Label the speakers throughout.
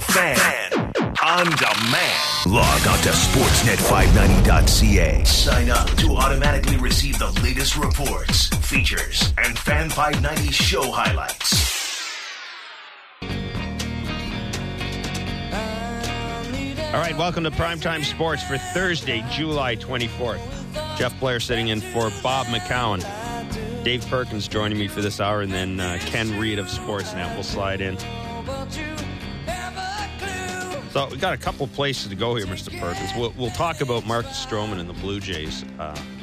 Speaker 1: Fan on demand. Log on to sportsnet590.ca. Sign up to automatically receive the latest reports, features, and Fan 590 show highlights.
Speaker 2: All right, welcome to Primetime Sports for Thursday, July 24th. Jeff Blair sitting in for Bob McCown. Dave Perkins joining me for this hour, and then Ken Reed of Sportsnet will slide in. So we got a couple places to go here, Mr. Perkins. We'll talk about Marcus Stroman and the Blue Jays in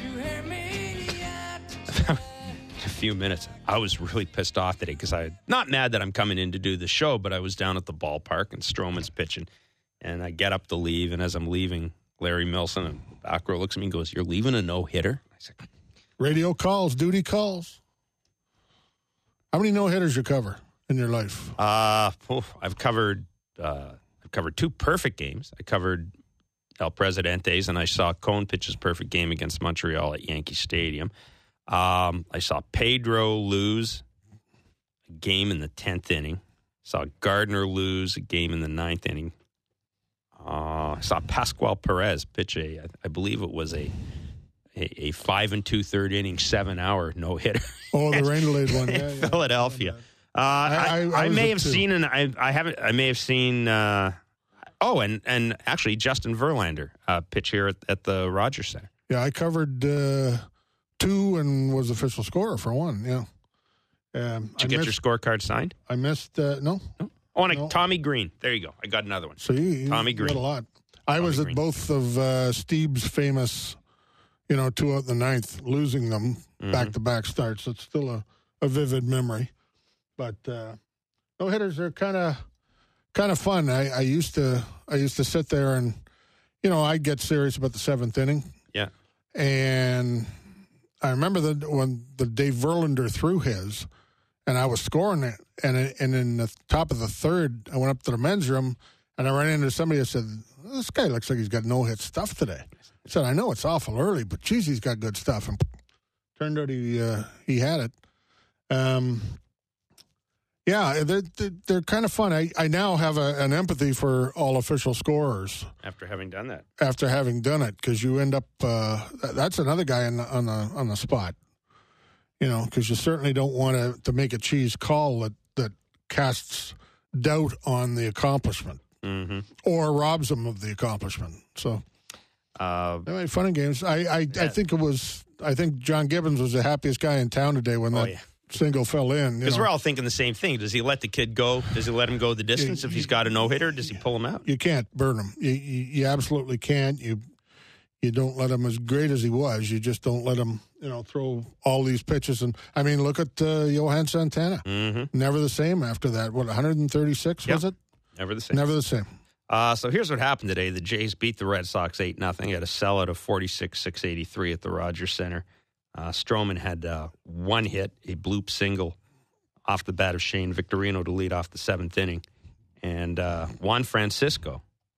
Speaker 2: a few minutes. I was really pissed off today because I'm not mad that I'm coming in to do the show, but I was down at the ballpark and Stroman's pitching. And I get up to leave, and as I'm leaving, Larry Milson in the back row looks at me and goes, "You're leaving a no-hitter?" I said,
Speaker 3: "Radio calls, duty calls." How many no-hitters you cover in your life?
Speaker 2: I've covered two perfect games. I covered El Presidente's, and I saw Cone pitch his perfect game against Montreal at Yankee Stadium. I saw Pedro lose a game in the 10th inning. Saw Gardner lose a game in the 9th inning. I saw Pascual Perez pitch I believe it was a 5 2/3 inning, 7-hour no hitter.
Speaker 3: Oh, the rain delayed one, yeah,
Speaker 2: Philadelphia. I may have seen, and I haven't. I may have seen. And actually, Justin Verlander pitch here at the Rogers Center.
Speaker 3: Yeah, I covered 2 and was official scorer for 1. Yeah.
Speaker 2: Did you get your scorecard signed?
Speaker 3: I missed. No.
Speaker 2: Oh, and Tommy Green. There you go. I got another one.
Speaker 3: So you
Speaker 2: Tommy Green.
Speaker 3: got a lot. I was at both of Steve's famous, 2 out in the 9th, losing them back-to-back starts. It's still a vivid memory. But no-hitters are kind of fun. I used to sit there and, I'd get serious about the 7th inning.
Speaker 2: Yeah.
Speaker 3: And I remember when the Dave Verlander threw his, and I was scoring it, and in the top of the 3rd, I went up to the men's room, and I ran into somebody that said, "This guy looks like he's got no-hit stuff today." I said, "I know it's awful early, but geez, he's got good stuff." And turned out he had it. Yeah, they're kind of fun. I now have an empathy for all official scorers.
Speaker 2: After having done that.
Speaker 3: After having done it, because you end up, that's another guy on the spot. Because you certainly don't want to make a cheese call that casts doubt on the accomplishment or robs them of the accomplishment. So, anyway, fun and games. I think John Gibbons was the happiest guy in town today when single fell in.
Speaker 2: Because we're all thinking the same thing. Does he let the kid go? Does he let him go the distance if he's got a no-hitter? Does he pull him out?
Speaker 3: You can't burn him. You absolutely can't. You don't let him, as great as he was, you just don't let him, throw all these pitches. And, look at Johan Santana. Mm-hmm. Never the same after that. 136 was it?
Speaker 2: Never the same.
Speaker 3: Never the same.
Speaker 2: So here's what happened today. The Jays beat the Red Sox 8-0. Had a sellout of 46-683 at the Rogers Center. Stroman had 1 hit, a bloop single off the bat of Shane Victorino to lead off the 7th inning. And Juan Francisco,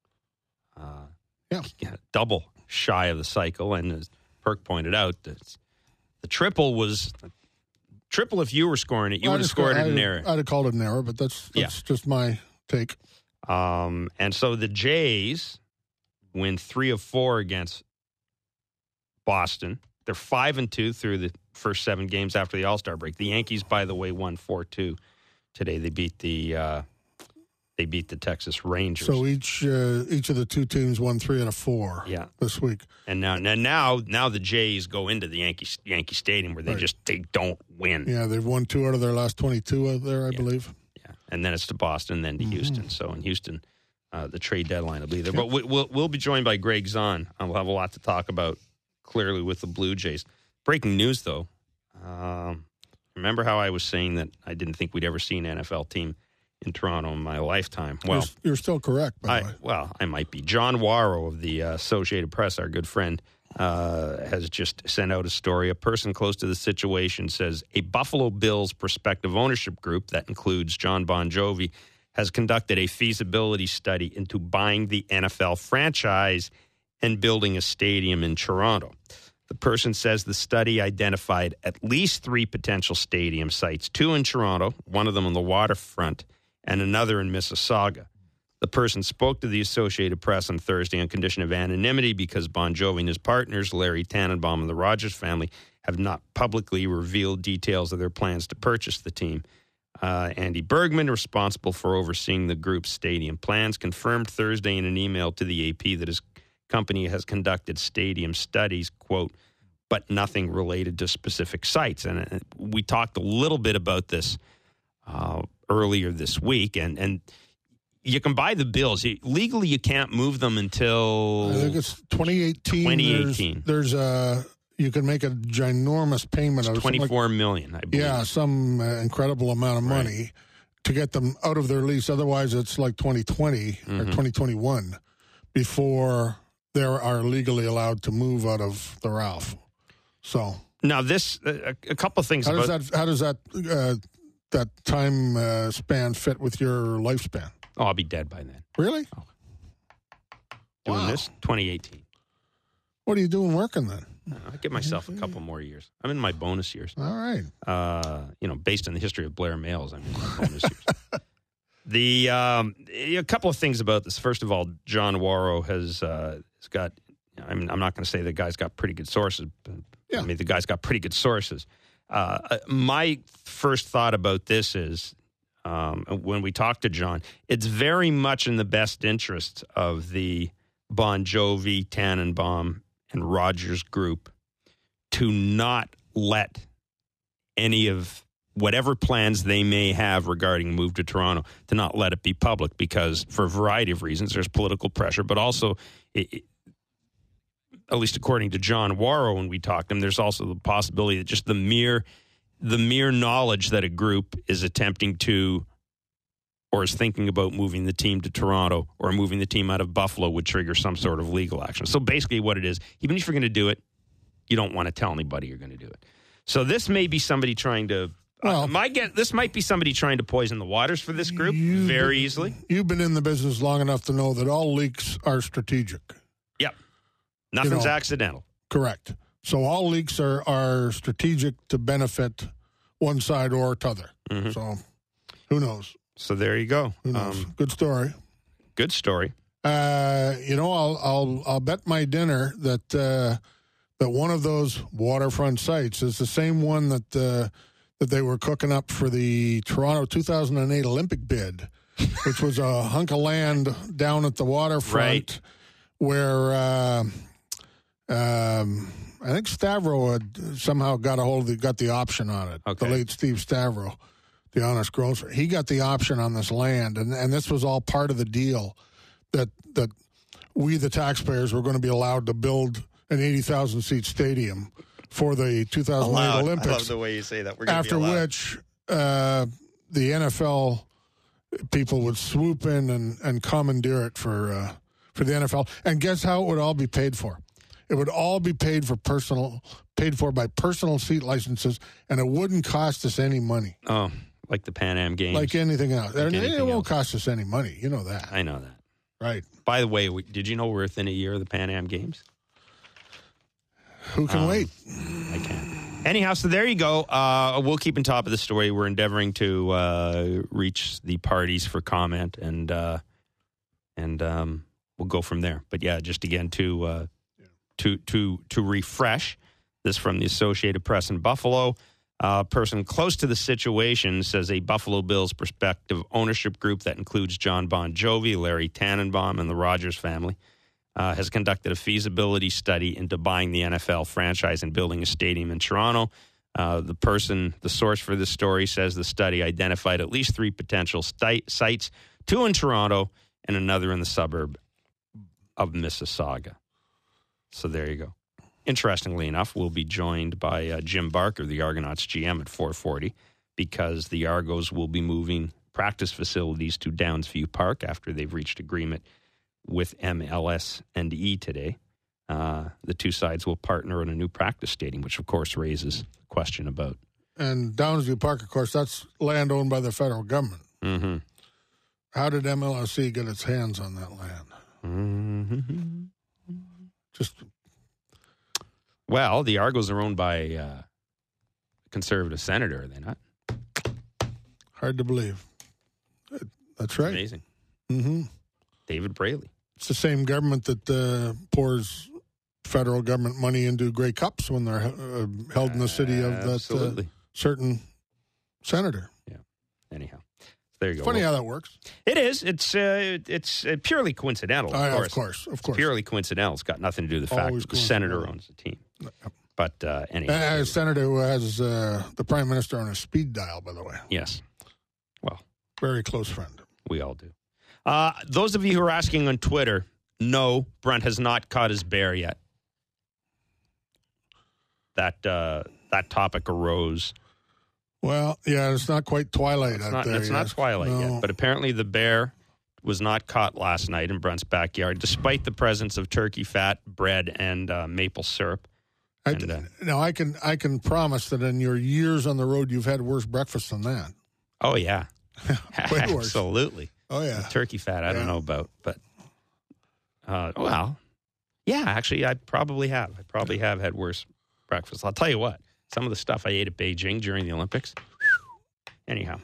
Speaker 2: double shy of the cycle. And as Perk pointed out, the triple was triple. If you were scoring it, you would have scored it in error.
Speaker 3: I'd have called it an error, but that's just my take.
Speaker 2: And so the Jays win 3 of 4 against Boston. They're 5-2 through the first 7 games after the All-Star break. The Yankees, by the way, won 4-2 today. They beat the Texas Rangers.
Speaker 3: So each of the 2 teams won 3 out of 4 this week.
Speaker 2: And now the Jays go into the Yankee Stadium where they don't win.
Speaker 3: Yeah, they've won 2 out of their last 22 out there, I believe.
Speaker 2: Yeah, and then it's to Boston, then to Houston. So in Houston, the trade deadline will be there. But we'll be joined by Greg Zahn. We'll have a lot to talk about, clearly, with the Blue Jays. Breaking news, though. Remember how I was saying that I didn't think we'd ever see an NFL team in Toronto in my lifetime? Well,
Speaker 3: you're still correct, by the way.
Speaker 2: Well, I might be. John Waro of the Associated Press, our good friend, has just sent out a story. A person close to the situation says a Buffalo Bills prospective ownership group that includes John Bon Jovi has conducted a feasibility study into buying the NFL franchise and building a stadium in Toronto. The person says the study identified at least 3 potential stadium sites, 2 in Toronto, one of them on the waterfront, and another in Mississauga. The person spoke to the Associated Press on Thursday on condition of anonymity because Bon Jovi and his partners, Larry Tannenbaum and the Rogers family, have not publicly revealed details of their plans to purchase the team. Andy Bergman, responsible for overseeing the group's stadium plans, confirmed Thursday in an email to the AP that his company has conducted stadium studies, quote, but nothing related to specific sites. And we talked a little bit about this earlier this week, and you can buy the bills. Legally, you can't move them until...
Speaker 3: I think it's 2018.
Speaker 2: 2018.
Speaker 3: There's you can make a ginormous payment of
Speaker 2: $24 million, I believe.
Speaker 3: Yeah, some incredible amount of money to get them out of their lease. Otherwise, it's like 2020 or 2021 before they are legally allowed to move out of the Ralph. So
Speaker 2: now this a couple of things.
Speaker 3: How does that time span fit with your lifespan?
Speaker 2: Oh, I'll be dead by then.
Speaker 3: Really?
Speaker 2: Oh. Doing this 2018.
Speaker 3: What are you doing working then?
Speaker 2: I give myself a couple more years. I'm in my bonus years.
Speaker 3: All right.
Speaker 2: Based on the history of Blair males, I'm in my bonus years. A couple of things about this. First of all, John Warrow has got. I'm not going to say the guy's got pretty good sources. But,
Speaker 3: yeah.
Speaker 2: I mean, the guy's got pretty good sources. My first thought about this is when we talk to John, it's very much in the best interest of the Bon Jovi, Tannenbaum, and Rogers group to not let any of whatever plans they may have regarding move to Toronto, to not let it be public, because for a variety of reasons, there's political pressure, but also, at least according to John Warrow when we talked to him, there's also the possibility that just the mere knowledge that a group is attempting to or is thinking about moving the team to Toronto or moving the team out of Buffalo would trigger some sort of legal action. So basically what it is, even if you're going to do it, you don't want to tell anybody you're going to do it. So this may be somebody trying to, this might be somebody trying to poison the waters for this group very easily.
Speaker 3: You've been in the business long enough to know that all leaks are strategic.
Speaker 2: Yep. Nothing's accidental.
Speaker 3: Correct. So all leaks are strategic to benefit one side or t'other. Mm-hmm. So who knows?
Speaker 2: So there you go.
Speaker 3: Who knows? Good story.
Speaker 2: Good story.
Speaker 3: I'll bet my dinner that one of those waterfront sites is the same one that they were cooking up for the Toronto 2008 Olympic bid, which was a hunk of land down at the waterfront, where I think Stavro had somehow got the option on it. Okay. The late Steve Stavro, the honest grocer, he got the option on this land, and this was all part of the deal that we, the taxpayers, were going to be allowed to build an 80,000-seat stadium for the 2008 Olympics.
Speaker 2: I love the way you say that.
Speaker 3: After which, the NFL people would swoop in and commandeer it for the NFL. And guess how it would all be paid for? It would all be paid for by personal seat licenses, and it wouldn't cost us any money.
Speaker 2: Oh, like the Pan Am Games.
Speaker 3: Like anything else. It won't cost us any money. You know that.
Speaker 2: I know that.
Speaker 3: Right.
Speaker 2: By the way, did you know we're within a year of the Pan Am Games?
Speaker 3: Who can wait?
Speaker 2: I can't. Anyhow, so there you go. We'll keep on top of the story. We're endeavoring to reach the parties for comment, and we'll go from there. But yeah, just again to refresh this from the Associated Press in Buffalo. A person close to the situation says a Buffalo Bills prospective ownership group that includes John Bon Jovi, Larry Tannenbaum, and the Rogers family has conducted a feasibility study into buying the NFL franchise and building a stadium in Toronto. The source for this story, says the study identified at least 3 potential sites, 2 in Toronto and another in the suburb of Mississauga. So there you go. Interestingly enough, we'll be joined by Jim Barker, the Argonauts GM, at 4:40, because the Argos will be moving practice facilities to Downsview Park after they've reached agreement with MLS and E today. The two sides will partner on a new practice stadium, which, of course, raises the question about...
Speaker 3: And Downsview Park, of course, that's land owned by the federal government.
Speaker 2: Mm-hmm.
Speaker 3: How did MLSE get its hands on that land?
Speaker 2: Mm-hmm.
Speaker 3: Just...
Speaker 2: Well, the Argos are owned by a conservative senator, are they not?
Speaker 3: Hard to believe. That's right.
Speaker 2: Amazing.
Speaker 3: Mm-hmm.
Speaker 2: David Braley.
Speaker 3: It's the same government that pours federal government money into Grey Cups when they're held in the city of that certain senator.
Speaker 2: Yeah. Anyhow, there you go.
Speaker 3: Funny how that works.
Speaker 2: It is. It's purely coincidental. Of course. It's purely coincidental. It's got nothing to do with the fact that the senator owns the team. But anyway,
Speaker 3: a senator who has the prime minister on a speed dial, by the way.
Speaker 2: Yes. Well,
Speaker 3: very close friend.
Speaker 2: We all do. Those of you who are asking on Twitter, no, Brent has not caught his bear yet. That topic arose.
Speaker 3: Well, yeah, it's not quite twilight out there.
Speaker 2: It's not twilight yet, but apparently the bear was not caught last night in Brent's backyard, despite the presence of turkey fat, bread, and maple syrup.
Speaker 3: I can promise that in your years on the road, you've had worse breakfast than that.
Speaker 2: Oh, yeah.
Speaker 3: Way worse.
Speaker 2: Absolutely.
Speaker 3: Oh, yeah.
Speaker 2: The turkey fat, I don't know about, but, well, yeah, actually, I probably have. I probably have had worse breakfast. I'll tell you what, some of the stuff I ate at Beijing during the Olympics. Anyhow.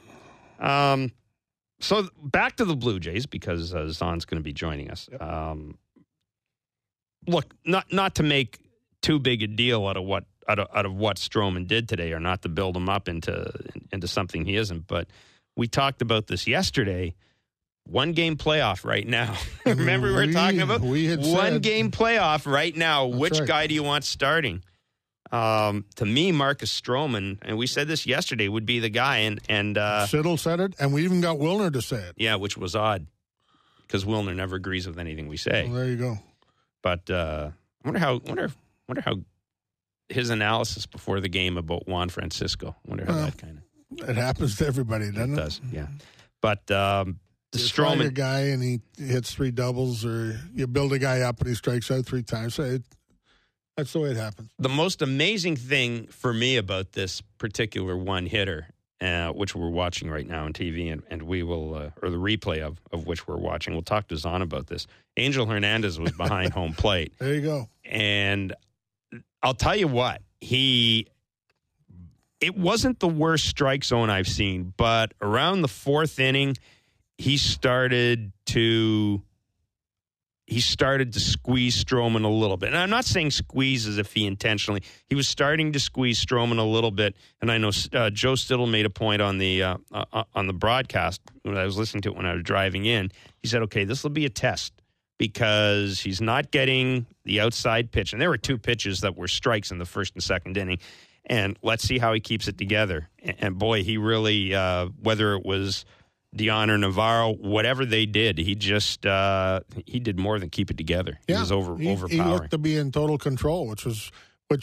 Speaker 2: So back to the Blue Jays, because Zon's going to be joining us. Yep. Look, not to make too big a deal out of what Stroman did today, or not to build him up into something he isn't, but we talked about this yesterday. 1 game playoff right now. Remember we were talking about 1 game playoff right now. Which guy do you want starting? To me, Marcus Stroman, and we said this yesterday, would be the guy. And
Speaker 3: Siddle said it, and we even got Wilner to say it.
Speaker 2: Yeah, which was odd, because Wilner never agrees with anything we say.
Speaker 3: Well, there you go.
Speaker 2: But I wonder how his analysis before the game about Juan Francisco. I wonder how that kind of...
Speaker 3: It happens to everybody, doesn't it?
Speaker 2: It does, yeah. But the
Speaker 3: Stroman... a guy and he hits 3 doubles, or you build a guy up and he strikes out 3 times. So that's the way it happens.
Speaker 2: The most amazing thing for me about this particular one hitter, which we're watching right now on TV, and we will, or the replay of which we're watching, we'll talk to Zon about this. Angel Hernandez was behind home plate.
Speaker 3: There you go.
Speaker 2: And I'll tell you what, it wasn't the worst strike zone I've seen, but around the 4th inning, he started to squeeze Stroman a little bit. And I'm not saying squeeze as if he intentionally. He was starting to squeeze Stroman a little bit. And I know Joe Stittle made a point on the broadcast when I was listening to it when I was driving in. He said, okay, this will be a test because he's not getting the outside pitch. And there were 2 pitches that were strikes in the 1st and 2nd inning. And let's see how he keeps it together. And boy, he really, whether it was Dion or Navarro, whatever they did, he just he did more than keep it together. He was overpowering.
Speaker 3: He looked to be in total control, which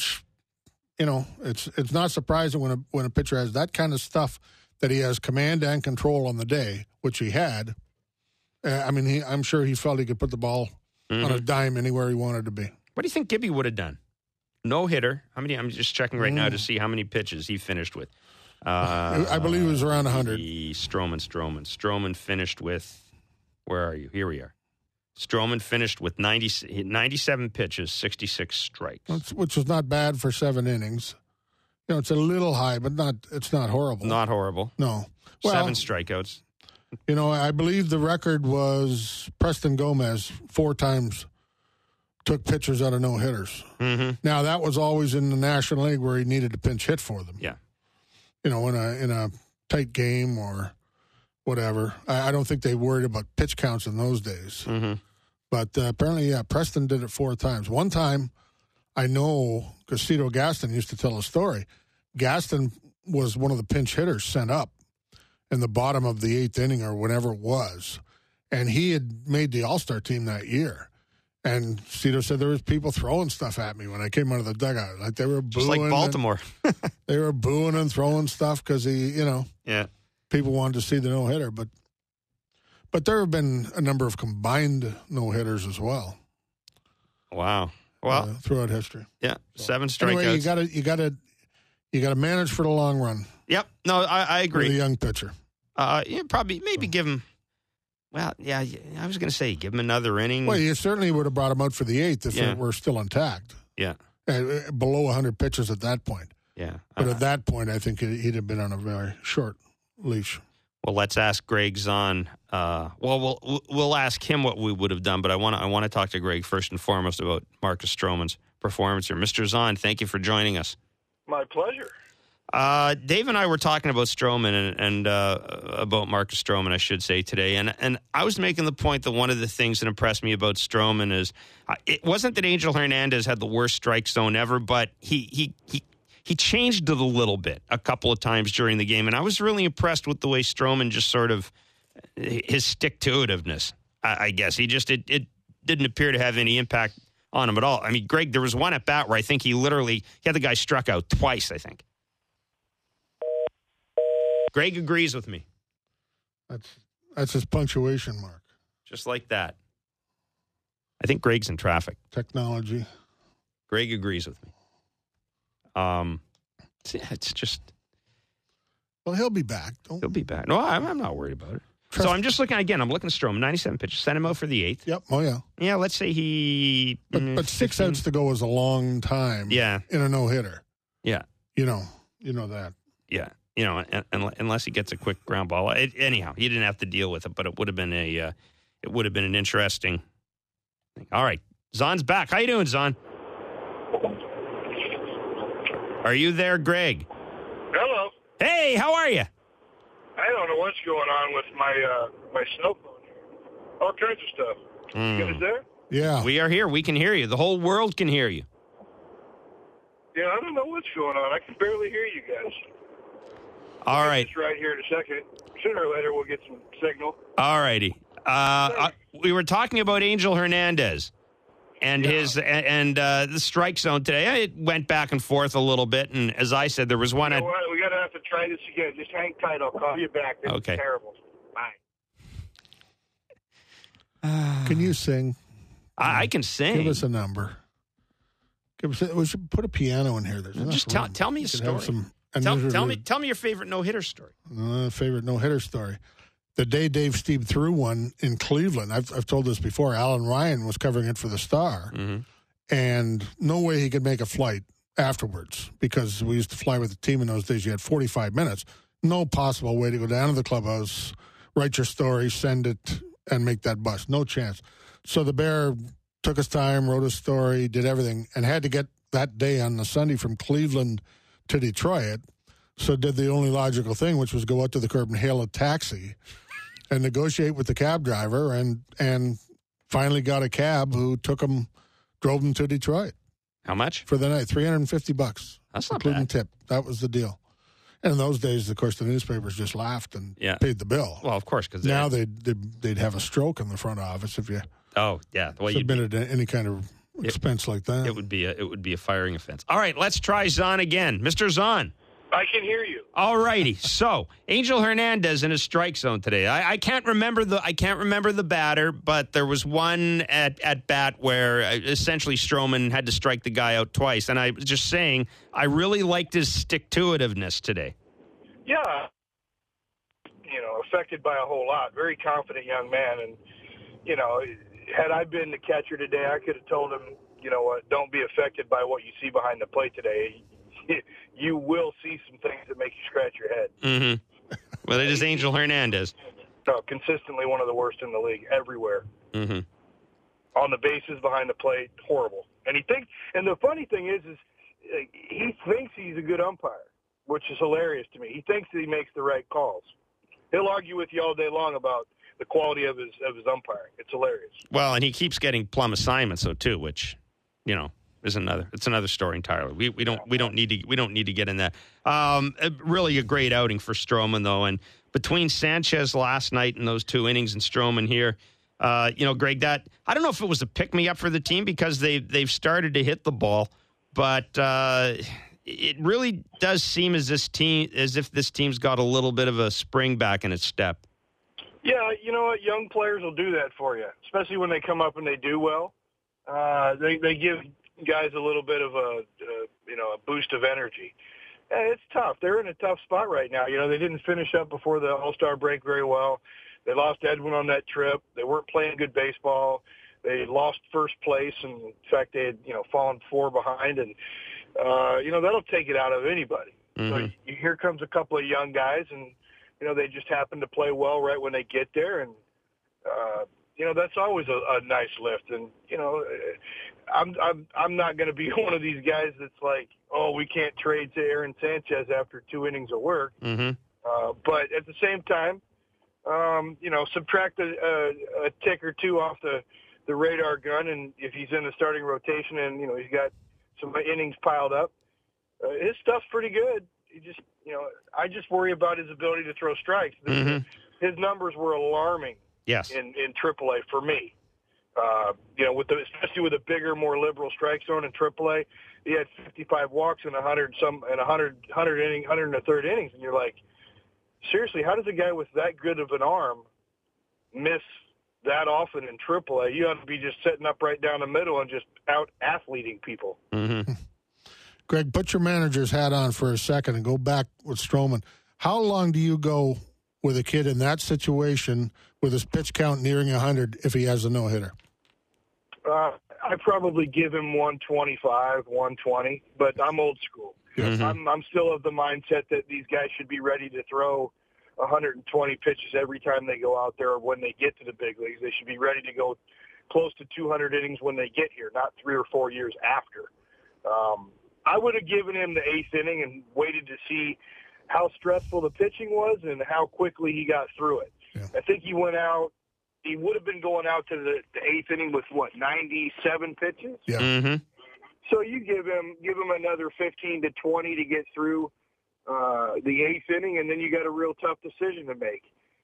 Speaker 3: it's not surprising when a pitcher has that kind of stuff, that he has command and control on the day, which he had. I'm sure he felt he could put the ball on a dime anywhere he wanted to be.
Speaker 2: What do you think Gibby would have done? No hitter. How many? I'm just checking right now to see how many pitches he finished with.
Speaker 3: I believe it was around 100.
Speaker 2: Stroman finished with, where are you? Here we are. Stroman finished with 97 pitches, 66 strikes.
Speaker 3: Which was not bad for 7 innings. It's a little high, but it's not horrible.
Speaker 2: Not horrible.
Speaker 3: No.
Speaker 2: 7 strikeouts.
Speaker 3: I believe the record was Preston Gomez 4 times took pitchers out of no-hitters.
Speaker 2: Mm-hmm.
Speaker 3: Now, that was always in the National League where he needed to pinch hit for them.
Speaker 2: Yeah.
Speaker 3: In a tight game or whatever. I don't think they worried about pitch counts in those days.
Speaker 2: Mm-hmm.
Speaker 3: But apparently, Preston did it 4 times. One time, I know, because Cito Gaston used to tell a story, Gaston was one of the pinch hitters sent up in the bottom of the 8th inning or whatever it was. And he had made the All-Star team that year. And Cito said there was people throwing stuff at me when I came out of the dugout. Like they were booing.
Speaker 2: Just like Baltimore.
Speaker 3: They were booing and throwing stuff because people wanted to see the no-hitter. But there have been a number of combined no-hitters as well.
Speaker 2: Wow. Well,
Speaker 3: throughout history.
Speaker 2: Yeah, so, 7 strikeouts.
Speaker 3: Anyway, you got to manage for the long run.
Speaker 2: Yep. No, I agree.
Speaker 3: For the young pitcher.
Speaker 2: Maybe give him. Well, yeah, I was going to say give him another inning.
Speaker 3: Well, you certainly would have brought him out for the 8th if it were still intact.
Speaker 2: Yeah.
Speaker 3: Below 100 pitches at that point.
Speaker 2: Yeah.
Speaker 3: But at that point, I think he'd have been on a very short leash.
Speaker 2: Well, let's ask Greg Zahn. We'll ask him what we would have done, but I want to talk to Greg first and foremost about Marcus Stroman's performance here. Mr. Zahn, thank you for joining us.
Speaker 4: My pleasure.
Speaker 2: Dave and I were talking about Stroman and about Marcus Stroman, I should say, today. And I was making the point that one of the things that impressed me about Stroman is it wasn't that Angel Hernandez had the worst strike zone ever, but he changed it a little bit a couple of times during the game. And I was really impressed with the way Stroman just sort of his stick-to-itiveness, I guess. It didn't appear to have any impact on him at all. I mean, Greg, there was one at bat where I think he had the guy struck out twice, I think. Greg agrees with me.
Speaker 3: That's his punctuation mark.
Speaker 2: Just like that. I think Greg's in traffic.
Speaker 3: Technology.
Speaker 2: Greg agrees with me. It's just...
Speaker 3: Well, he'll be back.
Speaker 2: He'll be back. No, I'm not worried about it. So I'm just looking at Stroman, 97 pitches, sent him out for the 8th.
Speaker 3: Yep. Oh, yeah.
Speaker 2: Yeah, let's say he...
Speaker 3: But 6 outs to go is a long time.
Speaker 2: Yeah.
Speaker 3: In a no-hitter. Yeah. You know that.
Speaker 2: Yeah. Unless he gets a quick ground ball. Anyhow, he didn't have to deal with it, but it would have been an interesting thing. All right, Zahn's back. How you doing, Zahn? Are you there, Greg?
Speaker 4: Hello.
Speaker 2: Hey, how are you?
Speaker 4: I don't know what's going on with my cell phone here. All kinds of stuff. You guys there?
Speaker 3: Yeah.
Speaker 2: We are here. We can hear you. The whole world can hear you.
Speaker 4: Yeah, I don't know what's going on. I can barely hear you guys.
Speaker 2: All right.
Speaker 4: It's right here in a second. Sooner or later, we'll get some signal.
Speaker 2: All righty. We were talking about Angel Hernandez and the strike zone today. It went back and forth a little bit, and as I said, there was one.
Speaker 4: You know what? We're gonna have to try this again. Just hang tight. I'll call you back. This is terrible. Bye.
Speaker 3: Can you sing?
Speaker 2: I can sing.
Speaker 3: Give us a number. We should put a piano in here.
Speaker 2: Just tell me a story. Tell me your favorite no-hitter story.
Speaker 3: Favorite no-hitter story. The day Dave Stieb threw one in Cleveland, I've told this before, Alan Ryan was covering it for the Star, and no way he could make a flight afterwards because we used to fly with the team in those days. You had 45 minutes. No possible way to go down to the clubhouse, write your story, send it, and make that bus. No chance. So the Bear took his time, wrote a story, did everything, and had to get that day on the Sunday from Cleveland to Detroit, so did the only logical thing, which was go out to the curb and hail a taxi and negotiate with the cab driver and finally got a cab who drove him to Detroit.
Speaker 2: How much?
Speaker 3: For the night, $350.
Speaker 2: That's not
Speaker 3: including
Speaker 2: bad.
Speaker 3: tip. That was the deal. And in those days, of course, the newspapers just laughed and paid the bill.
Speaker 2: Well, of course, because
Speaker 3: now they'd have a stroke in the front office if you submitted any kind of expense like that.
Speaker 2: It would be a firing offense. All right, let's try Zahn again. Mr. Zahn.
Speaker 4: I can hear you.
Speaker 2: All righty. So Angel Hernandez in his strike zone today. I can't remember the batter, but there was one at bat where essentially Stroman had to strike the guy out twice. And I was just saying, I really liked his stick-to-itiveness today.
Speaker 4: Yeah. Affected by a whole lot. Very confident young man. And, had I been the catcher today, I could have told him, you know what, don't be affected by what you see behind the plate today. You will see some things that make you scratch your head.
Speaker 2: Mm-hmm. Well, it is Angel Hernandez.
Speaker 4: No, consistently one of the worst in the league everywhere.
Speaker 2: Mm-hmm.
Speaker 4: On the bases, behind the plate, horrible. And the funny thing is he thinks he's a good umpire, which is hilarious to me. He thinks that he makes the right calls. He'll argue with you all day long about the quality of his umpiring. It's hilarious.
Speaker 2: Well, and he keeps getting plum assignments though too, which is another story entirely. We don't need to get in that. Really a great outing for Stroman though, and between Sanchez last night and those 2 innings and Stroman here, Greg, that I don't know if it was a pick me up for the team because they've started to hit the ball, but it really does seem as if this team's got a little bit of a spring back in its step.
Speaker 4: Yeah, you know what? Young players will do that for you, especially when they come up and they do well. They give guys a little bit of a boost of energy. And it's tough. They're in a tough spot right now. They didn't finish up before the All-Star break very well. They lost Edwin on that trip. They weren't playing good baseball. They lost first place, and in fact, they had fallen 4 behind, and that'll take it out of anybody.
Speaker 2: Mm-hmm.
Speaker 4: So here comes a couple of young guys, and they just happen to play well right when they get there, and that's always a nice lift. And I'm not going to be one of these guys that's like, oh, we can't trade to Aaron Sanchez after 2 innings of work.
Speaker 2: Mm-hmm.
Speaker 4: But at the same time, subtract a tick or two off the radar gun, and if he's in the starting rotation and he's got some innings piled up, his stuff's pretty good. He just, I just worry about his ability to throw strikes.
Speaker 2: Mm-hmm.
Speaker 4: His numbers were alarming.
Speaker 2: Yes.
Speaker 4: In AAA for me. Especially with a bigger, more liberal strike zone in AAA, he had 55 walks in 100 and a third innings, and you're like, seriously, how does a guy with that good of an arm miss that often in AAA? You ought to be just setting up right down the middle and just out athleting people.
Speaker 2: Mm-hmm.
Speaker 3: Greg, put your manager's hat on for a second and go back with Stroman. How long do you go with a kid in that situation with his pitch count nearing 100 if he has a no-hitter?
Speaker 4: I probably give him 125, 120, but I'm old school.
Speaker 2: Mm-hmm.
Speaker 4: I'm still of the mindset that these guys should be ready to throw 120 pitches every time they go out there or when they get to the big leagues. They should be ready to go close to 200 innings when they get here, not 3 or 4 years after. I would have given him the 8th inning and waited to see how stressful the pitching was and how quickly he got through it.
Speaker 3: Yeah.
Speaker 4: I think he went out. He would have been going out to the 8th inning with 97 pitches.
Speaker 3: Yeah.
Speaker 2: Mm-hmm.
Speaker 4: So you give him another 15 to 20 to get through the 8th inning, and then you got a real tough decision to make.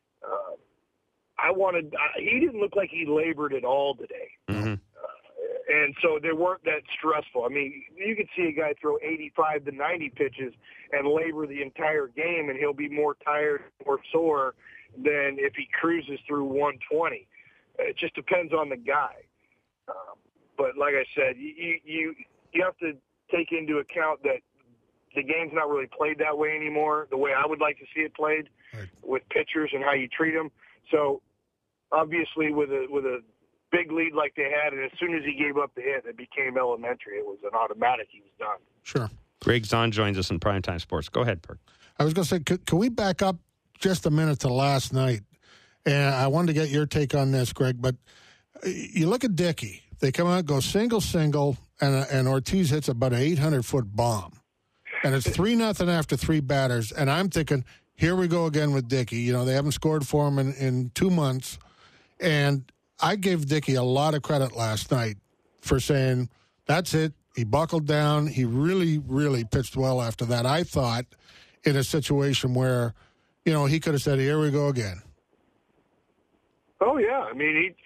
Speaker 4: He didn't look like he labored at all today.
Speaker 2: Mm-hmm.
Speaker 4: And so they weren't that stressful. I mean, you could see a guy throw 85 to 90 pitches and labor the entire game, and he'll be more tired, more sore than if he cruises through 120. It just depends on the guy. But like I said, you have to take into account that the game's not really played that way anymore, the way I would like to see it played, right, with pitchers and how you treat them. So obviously with a big lead like they had, and as soon as he gave up the hit, it became elementary. It was an automatic. He was done.
Speaker 3: Sure.
Speaker 2: Greg Zahn joins us in Primetime Sports. Go ahead, Perk.
Speaker 3: I was going to say, can we back up just a minute to last night? And I wanted to get your take on this, Greg, but you look at Dickey. They come out, go single, and Ortiz hits about an 800-foot bomb. And it's 3-0 after 3 batters. And I'm thinking, here we go again with Dickey. They haven't scored for him in 2 months. And I gave Dickey a lot of credit last night for saying, that's it. He buckled down. He really, really pitched well after that. I thought in a situation where, he could have said, here we go again.
Speaker 4: Oh, yeah. I mean,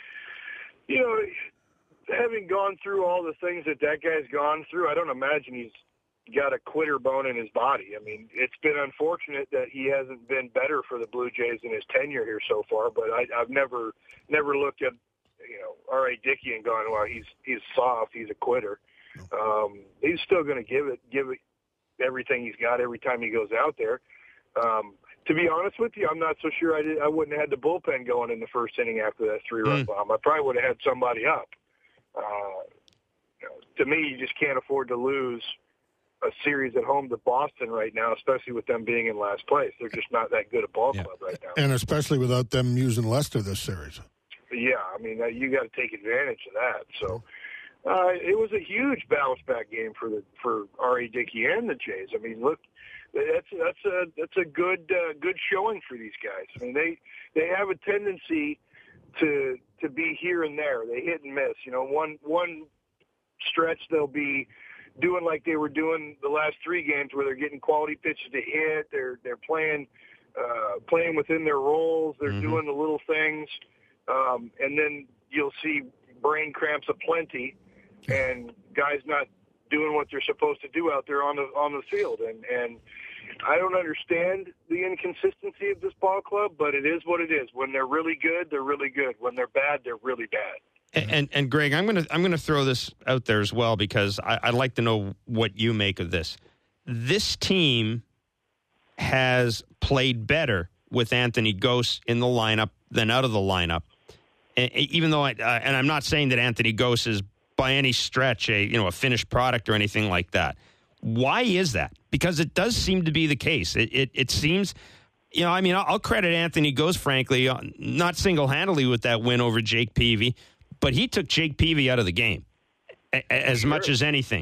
Speaker 4: having gone through all the things that guy's gone through, I don't imagine he's got a quitter bone in his body. I mean, it's been unfortunate that he hasn't been better for the Blue Jays in his tenure here so far, but I've never looked at, R.A. Dickey and gone, well, he's soft, he's a quitter. He's still going to give it everything he's got every time he goes out there. To be honest with you, I'm not so sure I wouldn't have had the bullpen going in the first inning after that 3-run bomb. I probably would have had somebody up. To me, you just can't afford to lose a series at home to Boston right now, especially with them being in last place. They're just not that good a ball club right now.
Speaker 3: And especially without them using Lester this series.
Speaker 4: Yeah, I mean, you got to take advantage of that. So it was a huge bounce-back game for R.A. Dickey and the Jays. I mean, look, that's a good showing for these guys. I mean, they have a tendency to be here and there. They hit and miss. One stretch they'll be doing like they were doing the last 3 games, where they're getting quality pitches to hit. They're playing within their roles. They're doing the little things, and then you'll see brain cramps aplenty, and guys not doing what they're supposed to do out there on the field. And I don't understand the inconsistency of this ball club, but it is what it is. When they're really good, they're really good. When they're bad, they're really bad.
Speaker 2: And Greg, I'm gonna throw this out there as well, because I'd like to know what you make of this. This team has played better with Anthony Gose in the lineup than out of the lineup. And even though and I'm not saying that Anthony Gose is by any stretch a finished product or anything like that. Why is that? Because it does seem to be the case. It seems You know, I mean, I'll credit Anthony Gose, frankly, not single-handedly with that win over Jake Peavy, but he took Jake Peavy out of the game as much as anything.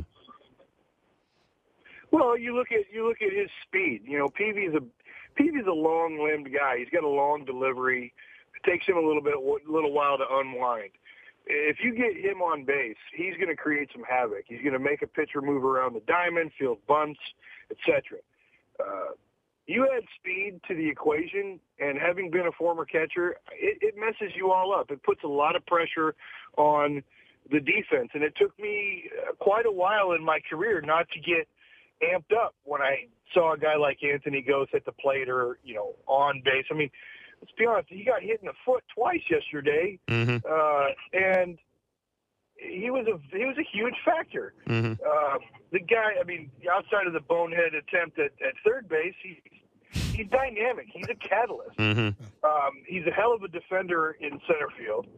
Speaker 4: Well, you look at his speed. You know, Peavy's a long-limbed guy. He's got a long delivery. It takes him a little while to unwind. If you get him on base, he's going to create some havoc. He's going to make a pitcher move around the diamond, field bunts, etc. You add speed to the equation, and having been a former catcher, it messes you all up. It puts a lot of pressure on the defense, and it took me quite a while in my career not to get amped up when I saw a guy like Anthony Gose at the plate or, you know, on base. I mean, let's be honest, he got hit in the foot twice yesterday, and he was a huge factor. The guy, I mean, outside of the bonehead attempt at third base, he's dynamic. He's a catalyst. He's a hell of a defender in center field.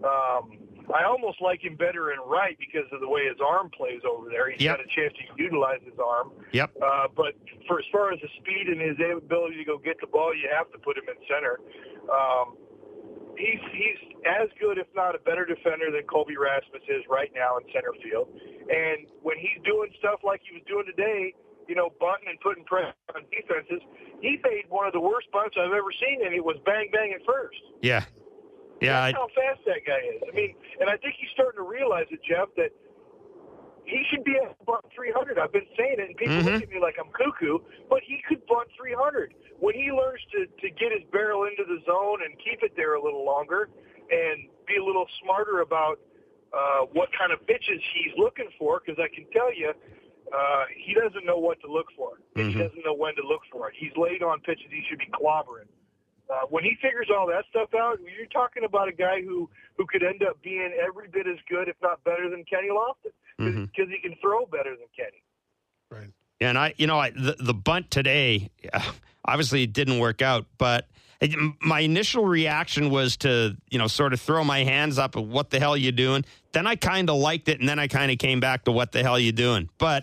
Speaker 4: I almost like him better in right because of the way his arm plays over there. He's got a chance to utilize his arm. But as far as the speed and his ability to go get the ball, you have to put him in center. He's as good, if not a better defender than Colby Rasmus is right now in center field. And when he's doing stuff like he was doing today, you know, bunting and putting pressure on defenses, he made one of the worst bunts I've ever seen, and it was bang, bang at first. That's how fast that guy is. I mean, and I think he's starting to realize it, Jeff, that he should be at bunt 300. I've been saying it, and people look at me like I'm cuckoo, but he could bunt 300. When he learns to get his barrel into the zone and keep it there a little longer and be a little smarter about what kind of pitches he's looking for, because I can tell you, he doesn't know what to look for. He doesn't know when to look for it. He's laid on pitches he should be clobbering. When he figures all that stuff out, you're talking about a guy who could end up being every bit as good, if not better, than Kenny Lofton, because he can throw better than Kenny.
Speaker 3: Right.
Speaker 2: And the bunt today, obviously it didn't work out, but my initial reaction was to, you know, sort of throw my hands up at what the hell you doing. Then I kind of liked it, and then I kind of came back to what the hell you doing. But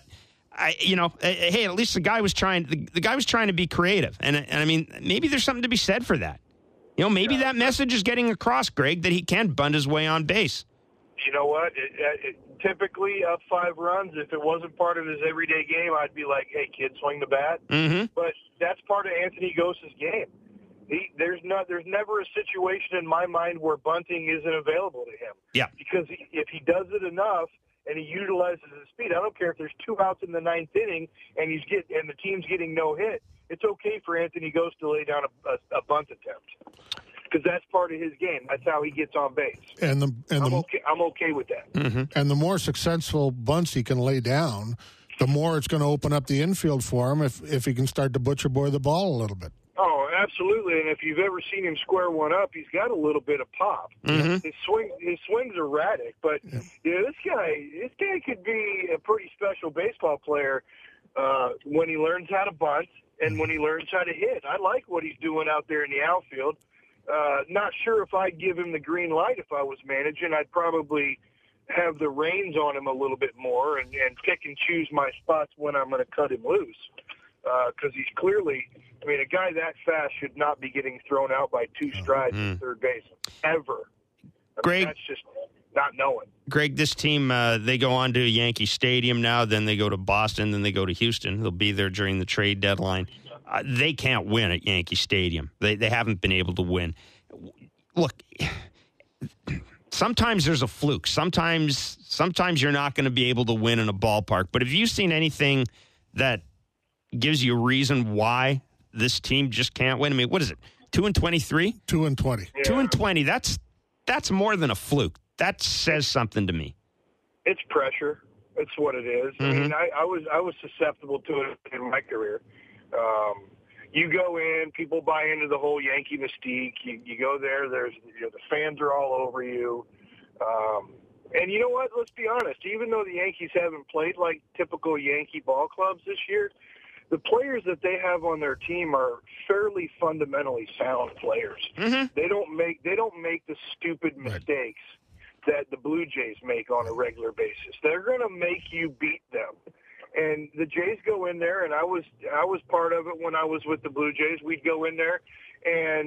Speaker 2: hey, at least the guy was trying to be creative, and I mean, maybe there's something to be said for that. You know, maybe that message is getting across, Greg, that he can bunt his way on base.
Speaker 4: You know what? It typically up 5 runs. If it wasn't part of his everyday game, I'd be like, "Hey, kid, swing the bat." But that's part of Anthony Gose's game. There's never a situation in my mind where bunting isn't available to him.
Speaker 2: Yeah.
Speaker 4: Because if he does it enough and he utilizes his speed, I don't care if there's 2 outs in the 9th inning and the team's getting no hit. It's okay for Anthony Gose to lay down a bunt attempt because that's part of his game. That's how he gets on base. I'm okay with that.
Speaker 3: And the more successful bunts he can lay down, the more it's going to open up the infield for him if he can start to butcher boy the ball a little bit.
Speaker 4: Oh, absolutely. And if you've ever seen him square one up, he's got a little bit of pop. His swing's erratic, but you know, this guy could be a pretty special baseball player when he learns how to bunt and when he learns how to hit. I like what he's doing out there in the outfield. Not sure if I'd give him the green light if I was managing. I'd probably have the reins on him a little bit more and pick and choose my spots when I'm going to cut him loose. Because he's clearly, I mean, a guy that fast should not be getting thrown out by 2 strides at third base, ever.
Speaker 2: Greg,
Speaker 4: that's just not knowing.
Speaker 2: Greg, this team, they go on to Yankee Stadium now, then they go to Boston, then they go to Houston. They'll be there during the trade deadline. They can't win at Yankee Stadium. They haven't been able to win. Look, sometimes there's a fluke. Sometimes you're not going to be able to win in a ballpark. But have you seen anything that gives you a reason why this team just can't win? I mean, what is it? 2-23?
Speaker 3: 2-20.
Speaker 4: Yeah.
Speaker 2: 2-20. That's more than a fluke. That says something to me.
Speaker 4: It's pressure. It's what it is. I mean, I was susceptible to it in my career. You go in, people buy into the whole Yankee mystique. You go there. The fans are all over you. And you know what? Let's be honest. Even though the Yankees haven't played like typical Yankee ball clubs this year, the players that they have on their team are fairly fundamentally sound players. They don't make the stupid mistakes that the Blue Jays make on a regular basis. They're going to make you beat them. And the Jays go in there, and I was part of it when I was with the Blue Jays. We'd go in there, and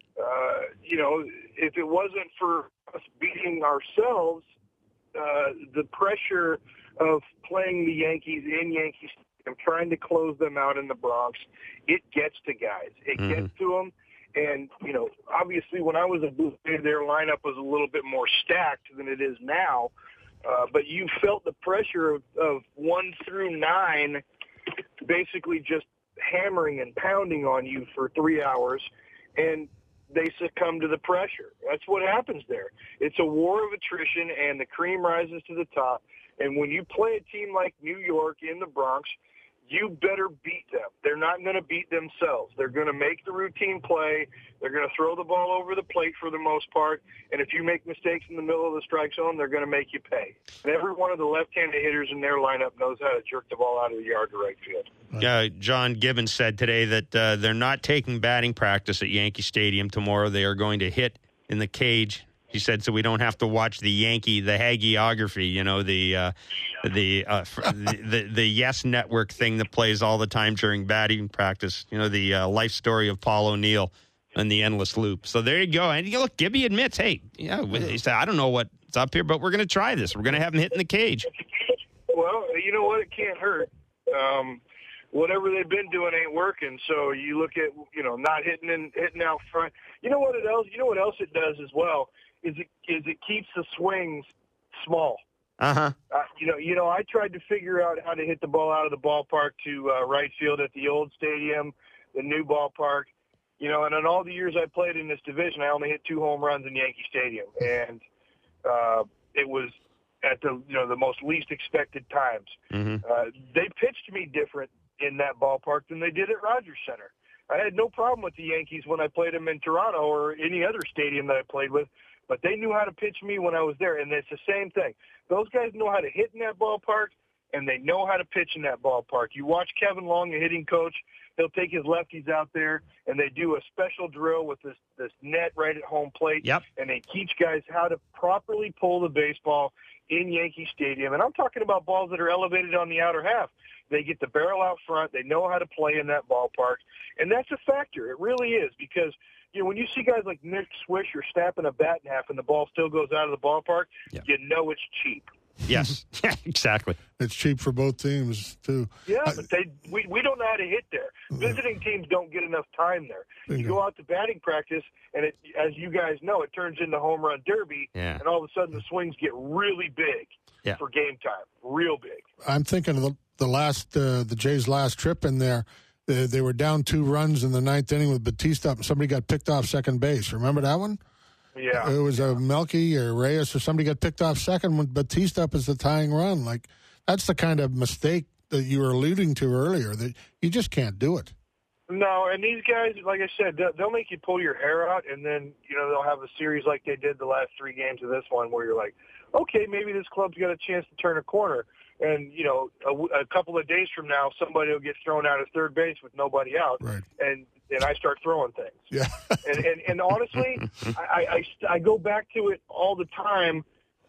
Speaker 4: if it wasn't for us beating ourselves, the pressure of playing the Yankees in Yankee Stadium, trying to close them out in the Bronx, it gets to guys. It gets to them. And, obviously when I was a Blue Jay, their lineup was a little bit more stacked than it is now. But you felt the pressure of 1 through 9 basically just hammering and pounding on you for 3 hours, and they succumb to the pressure. That's what happens there. It's a war of attrition, and the cream rises to the top. And when you play a team like New York in the Bronx, you better beat them. They're not going to beat themselves. They're going to make the routine play. They're going to throw the ball over the plate for the most part. And if you make mistakes in the middle of the strike zone, they're going to make you pay. And every one of the left-handed hitters in their lineup knows how to jerk the ball out of the yard to right field.
Speaker 2: John Gibbons said today that they're not taking batting practice at Yankee Stadium tomorrow. They are going to hit in the cage. He said, so we don't have to watch the hagiography, the Yes Network thing that plays all the time during batting practice, the life story of Paul O'Neill and the endless loop. So there you go. And look, Gibby admits, he said, I don't know what's up here, but we're going to try this. We're going to have him hit in the cage.
Speaker 4: Well, you know what? It can't hurt. Whatever they've been doing ain't working. So you look at, not hitting out front. You know what else it does as well? Is it keeps the swings small. I tried to figure out how to hit the ball out of the ballpark to right field at the old stadium, the new ballpark, and in all the years I played in this division, I only hit 2 home runs in Yankee Stadium, and it was at the most least expected times. They pitched me different in that ballpark than they did at Rogers Center. I had no problem with the Yankees when I played them in Toronto or any other stadium that I played with. But they knew how to pitch me when I was there, and it's the same thing. Those guys know how to hit in that ballpark, and they know how to pitch in that ballpark. You watch Kevin Long, the hitting coach, he'll take his lefties out there, and they do a special drill with this net right at home plate, and they teach guys how to properly pull the baseball in Yankee Stadium. And I'm talking about balls that are elevated on the outer half. They get the barrel out front. They know how to play in that ballpark, and that's a factor. It really is, because when you see guys like Nick Swisher snapping a bat in half and the ball still goes out of the ballpark, you know it's cheap.
Speaker 2: Yes, exactly.
Speaker 3: It's cheap for both teams, too.
Speaker 4: Yeah, but we don't know how to hit there. Visiting teams don't get enough time there. You go out to batting practice, and as you guys know, it turns into home run derby, and all of a sudden the swings get really big for game time, real big.
Speaker 3: I'm thinking of the Jays' last trip in there. They were down 2 runs in the 9th inning with Batista, and somebody got picked off second base. Remember that one?
Speaker 4: Yeah.
Speaker 3: It was a Melky or Reyes or somebody got picked off second with Batista up as the tying run. Like, that's the kind of mistake that you were alluding to earlier, that you just can't do it.
Speaker 4: No, and these guys, like I said, they'll make you pull your hair out, and then, they'll have a series like they did the last 3 games of this one where you're like, okay, maybe this club's got a chance to turn a corner. And, a couple of days from now, somebody will get thrown out at third base with nobody out.
Speaker 3: Right.
Speaker 4: And I start throwing things.
Speaker 3: Yeah.
Speaker 4: and honestly, I go back to it all the time.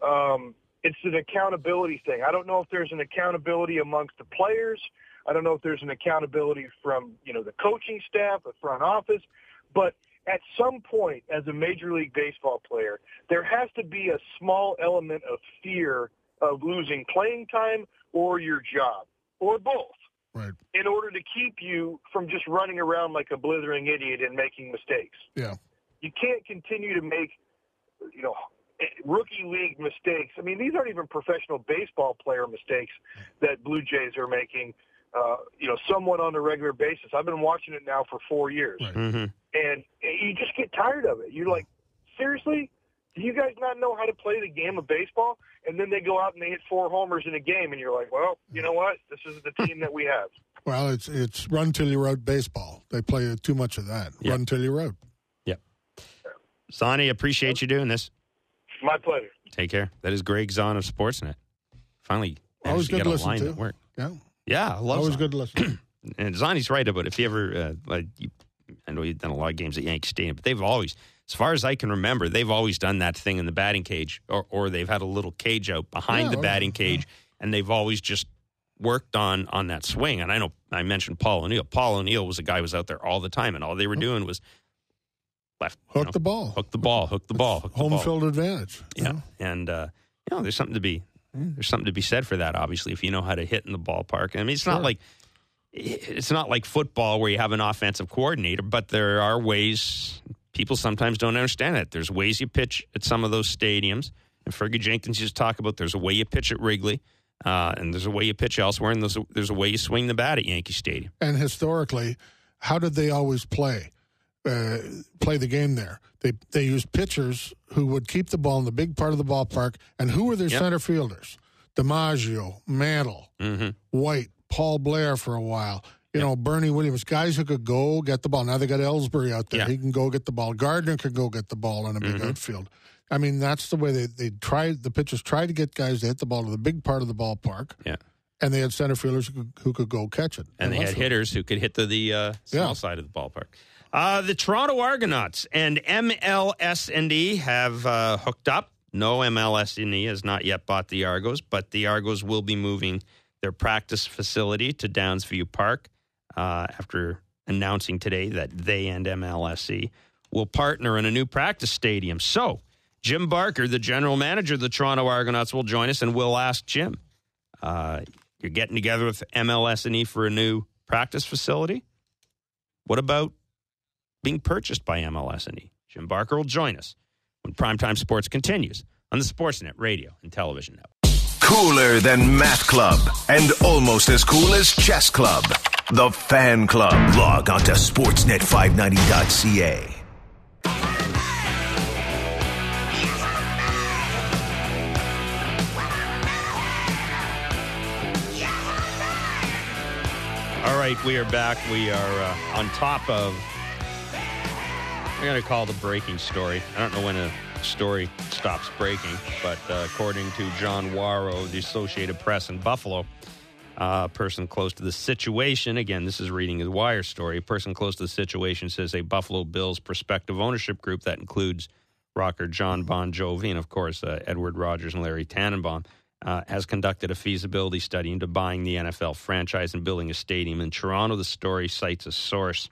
Speaker 4: It's an accountability thing. I don't know if there's an accountability amongst the players. I don't know if there's an accountability from, the coaching staff, the front office. But at some point, as a Major League Baseball player, there has to be a small element of fear of losing playing time or your job, or both,
Speaker 3: right,
Speaker 4: in order to keep you from just running around like a blithering idiot and making mistakes.
Speaker 3: Yeah.
Speaker 4: You can't continue to make, rookie league mistakes. I mean, these aren't even professional baseball player mistakes that Blue Jays are making, somewhat on a regular basis. I've been watching it now for 4 years.
Speaker 3: Right.
Speaker 4: And you just get tired of it. You're like, seriously? Do you guys not know how to play the game of baseball? And then they go out and they hit 4 homers in a game, and you're like, well, you know what? This is the team that we have.
Speaker 3: Well, it's run till you road baseball. They play too much of that. Yep. Run till you road.
Speaker 2: Yep. Zani, appreciate you doing this.
Speaker 4: My pleasure.
Speaker 2: Take care. That is Greg Zahn of Sportsnet. Finally
Speaker 3: always good
Speaker 2: to get
Speaker 3: to
Speaker 2: a
Speaker 3: listen
Speaker 2: line
Speaker 3: to.
Speaker 2: that worked.
Speaker 3: Yeah,
Speaker 2: I love
Speaker 3: always
Speaker 2: Zahn.
Speaker 3: good to listen.
Speaker 2: And Zani's right about it. If you ever, I know you've done a lot of games at Yankee Stadium, but they've always, as far as I can remember, they've always done that thing in the batting cage, or they've had a little cage out behind the batting cage, and they've always just worked on that swing. And I know I mentioned Paul O'Neill. Paul O'Neill was a guy who was out there all the time, and all they were doing was
Speaker 3: hook the ball.
Speaker 2: Home
Speaker 3: field advantage.
Speaker 2: Yeah, and there's something to be said for that. Obviously, if you know how to hit in the ballpark. I mean, it's not like football where you have an offensive coordinator, but there are ways. People sometimes don't understand it. There's ways you pitch at some of those stadiums. And Fergie Jenkins used to talk about there's a way you pitch at Wrigley, and there's a way you pitch elsewhere, and there's a way you swing the bat at Yankee Stadium.
Speaker 3: And historically, how did they always play the game there? They used pitchers who would keep the ball in the big part of the ballpark. And who were their center fielders? DiMaggio, Mantle, White, Paul Blair for a while. Bernie Williams, guys who could go get the ball. Now they got Ellsbury out there. Yeah. He can go get the ball. Gardner could go get the ball in a big outfield. I mean, that's the way the pitchers tried to get guys to hit the ball to the big part of the ballpark. Yeah. And they had center fielders who could go catch it.
Speaker 2: And they had hitters who could hit the small side of the ballpark. The Toronto Argonauts and MLSE have hooked up. No, MLSE has not yet bought the Argos, but the Argos will be moving their practice facility to Downsview Park after announcing today that they and MLSE will partner in a new practice stadium. So Jim Barker, the general manager of the Toronto Argonauts, will join us, and we'll ask Jim, you're getting together with MLSE for a new practice facility? What about being purchased by MLSE? Jim Barker will join us when Primetime Sports continues on the Sportsnet Radio and Television Network.
Speaker 1: Cooler than Math Club and almost as cool as Chess Club. The Fan Club. Log on to sportsnet590.ca.
Speaker 2: All right, we are back. We are on top of, I'm going to call it a breaking story. I don't know when a story stops breaking, but according to John Warrow, the Associated Press in Buffalo, a person close to the situation, again, this is reading the Wire story, a person close to the situation says a Buffalo Bills prospective ownership group that includes rocker John Bon Jovi and, of course, Edward Rogers and Larry Tannenbaum, has conducted a feasibility study into buying the NFL franchise and building a stadium in Toronto. The story cites a source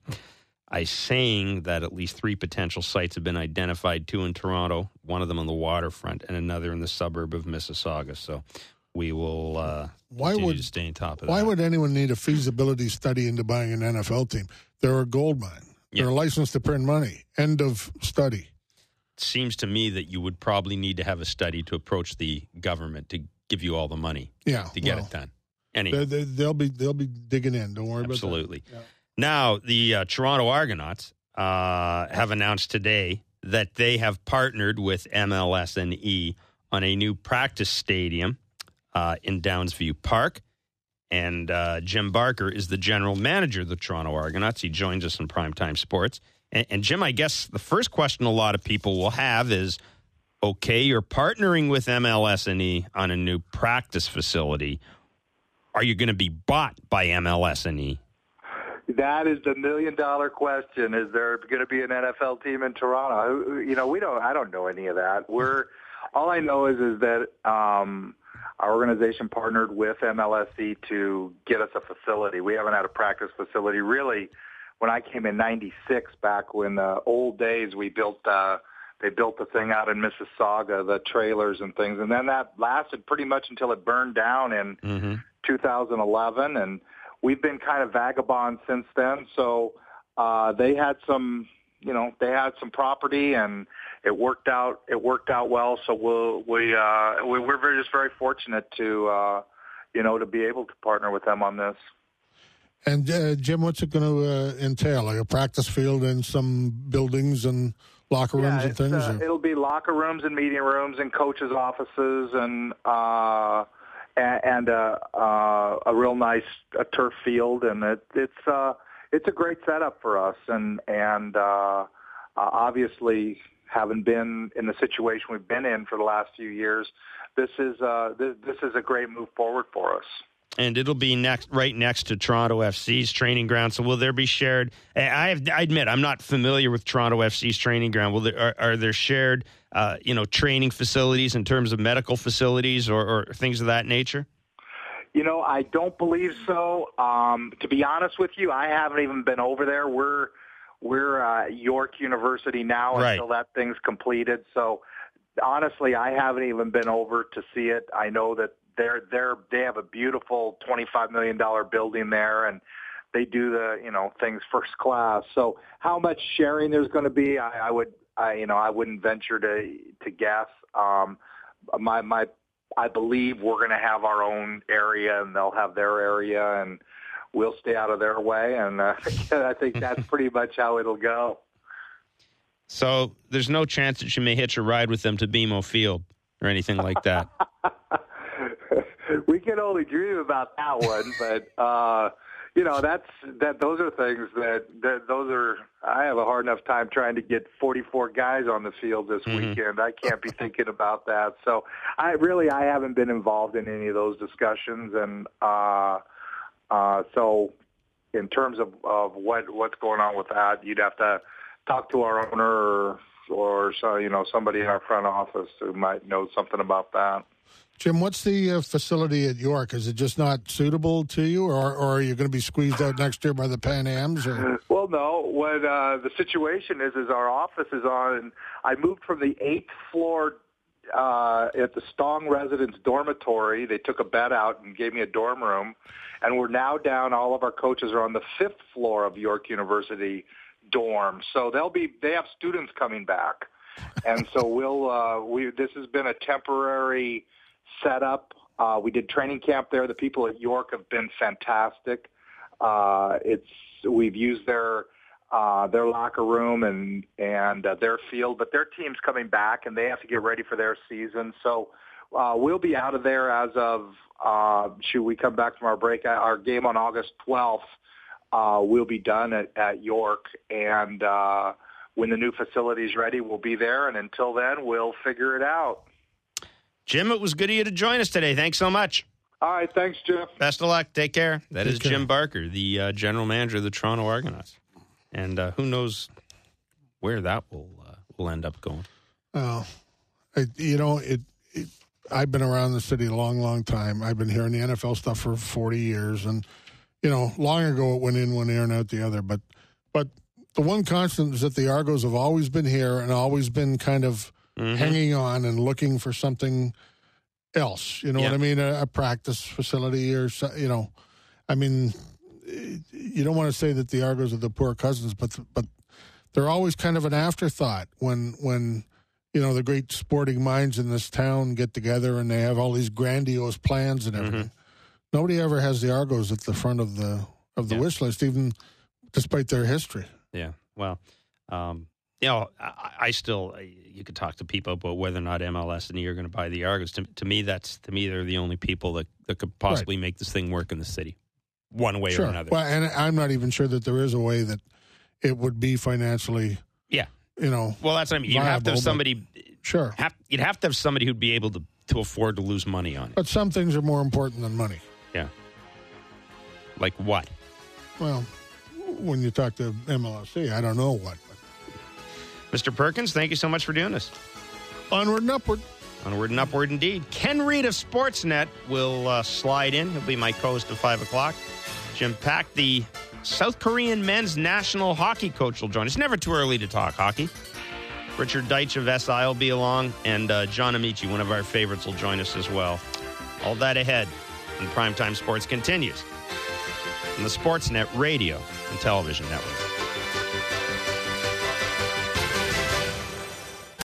Speaker 2: saying that at least 3 potential sites have been identified, 2 in Toronto, one of them on the waterfront, and another in the suburb of Mississauga. So we will continue to stay on top of that.
Speaker 3: Why would anyone need a feasibility study into buying an NFL team? They're a gold mine. They're licensed to print money. End of study.
Speaker 2: It seems to me that you would probably need to have a study to approach the government to give you all the money to get it done. Anyway.
Speaker 3: They'll be digging in. Don't worry about that.
Speaker 2: Absolutely. Yeah. Now, the Toronto Argonauts have announced today that they have partnered with MLSE on a new practice stadium in Downsview Park. And Jim Barker is the general manager of the Toronto Argonauts. He joins us in Primetime Sports. And Jim, I guess the first question a lot of people will have is, okay, you're partnering with MLSE on a new practice facility. Are you going to be bought by MLSE?
Speaker 5: That is the $1 million question. Is there going to be an NFL team in Toronto? I don't know any of that. All I know is that our organization partnered with MLSE to get us a facility. We haven't had a practice facility really. When I came in '96, back when the old days, they built the thing out in Mississauga, the trailers and things, and then that lasted pretty much until it burned down in 2011, and we've been kind of vagabonds since then. So they had some property, and it worked out well. So we're just very fortunate to be able to partner with them on this.
Speaker 3: And Jim, what's it going to entail? Like a practice field and some buildings and locker rooms and things?
Speaker 5: It'll be locker rooms and meeting rooms and coaches' offices and a real nice turf field, and it's a great setup for us. And obviously, having been in the situation we've been in for the last few years, this is a great move forward for us.
Speaker 2: And it'll be right next to Toronto FC's training ground. So will there be shared? I admit I'm not familiar with Toronto FC's training ground. Are there shared, training facilities in terms of medical facilities or things of that nature?
Speaker 5: I don't believe so. To be honest with you, I haven't even been over there. We're York University now until that thing's completed. So honestly, I haven't even been over to see it. I know that they have a beautiful $25 million building there, and they do the things first class. So how much sharing there's going to be, I wouldn't venture to guess. I believe we're going to have our own area, and they'll have their area, and we'll stay out of their way. And I think that's pretty much how it'll go.
Speaker 2: So there's no chance that you may hitch a ride with them to BMO Field or anything like that.
Speaker 5: We can only dream about that one, but those are things that I have a hard enough time trying to get 44 guys on the field this weekend. I can't be thinking about that. So I haven't been involved in any of those discussions. And so in terms of what's going on with that, you'd have to talk to our owner or somebody in our front office who might know something about that.
Speaker 3: Jim, what's the facility at York? Is it just not suitable to you, or are you going to be squeezed out next year by the Pan Ams? Or?
Speaker 5: Well, no. What the situation is our office is on. I moved from the 8th floor at the Stong Residence Dormitory. They took a bed out and gave me a dorm room, and we're now down. All of our coaches are on the 5th floor of York University dorm. So they have students coming back, and so this has been a temporary setup. We did training camp there. The people at York have been fantastic. We've used their locker room and their field, but their team's coming back and they have to get ready for their season. So we'll be out of there as of should we come back from our break. Our game on August 12th, we'll be done at York, and when the new facility's ready, we'll be there. And until then, we'll figure it out.
Speaker 2: Jim, it was good of you to join us today. Thanks so much.
Speaker 5: All right. Thanks, Jeff.
Speaker 2: Best of luck. Take care. That is Jim Barker, the general manager of the Toronto Argonauts. And who knows where that will end up going.
Speaker 3: I've been around the city a long, long time. I've been hearing the NFL stuff for 40 years. And, long ago it went in one ear and out the other. But the one constant is that the Argos have always been here and always been kind of hanging on and looking for something else. You know what I mean? A practice facility or, I mean, you don't want to say that the Argos are the poor cousins, but they're always kind of an afterthought when the great sporting minds in this town get together and they have all these grandiose plans and everything. Nobody ever has the Argos at the front of the wish list, even despite their history.
Speaker 2: Yeah. Well, I still, you could talk to people about whether or not MLS and E are going to buy the Argos. To me, they're the only people that could possibly make this thing work in the city, one way or another.
Speaker 3: Well, and I'm not even sure that there is a way that it would be financially. Yeah.
Speaker 2: Well, that's what I mean. You'd have to have somebody.
Speaker 3: Sure.
Speaker 2: You'd have to have somebody who'd be able to afford to lose money on it.
Speaker 3: But some things are more important than money.
Speaker 2: Yeah. Like what?
Speaker 3: Well, when you talk to MLSE, I don't know what.
Speaker 2: Mr. Perkins, thank you so much for doing this.
Speaker 3: Onward and upward.
Speaker 2: Onward and upward indeed. Ken Reed of Sportsnet will slide in. He'll be my co-host at 5 o'clock. Jim Pack, the South Korean men's national hockey coach, will join us. Never too early to talk hockey. Richard Deitch of SI will be along, and John Amici, one of our favorites, will join us as well. All that ahead when Primetime Sports continues on the Sportsnet Radio and Television Network.